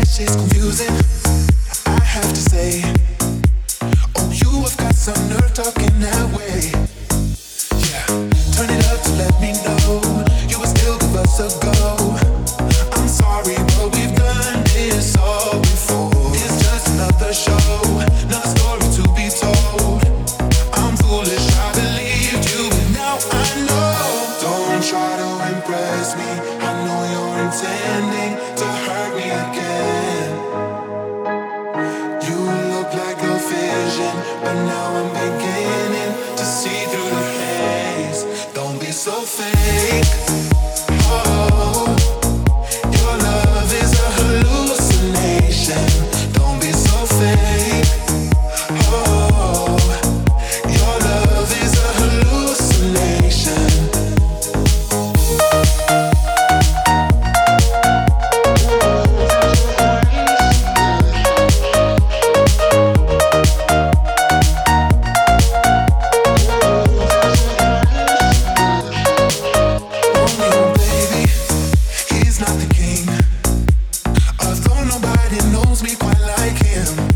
She's confusing, I have to say. Oh, you have got some nerve talking that way. Yeah, turn it up to let me know you would still give us a go. I'm sorry, but we've done this all before. It's just another show, another story to be told. I'm foolish, I believed you, but now I know. Don't try to impress me, I know you're intending to hurt me again. You look like a vision, but now I'm beginning to see through the haze. Don't be so fake. Oh, your love is a hallucination. Don't be so fake. Oh, your love is a hallucination. Romeo, baby, he's not the king. Although nobody knows me quite like him.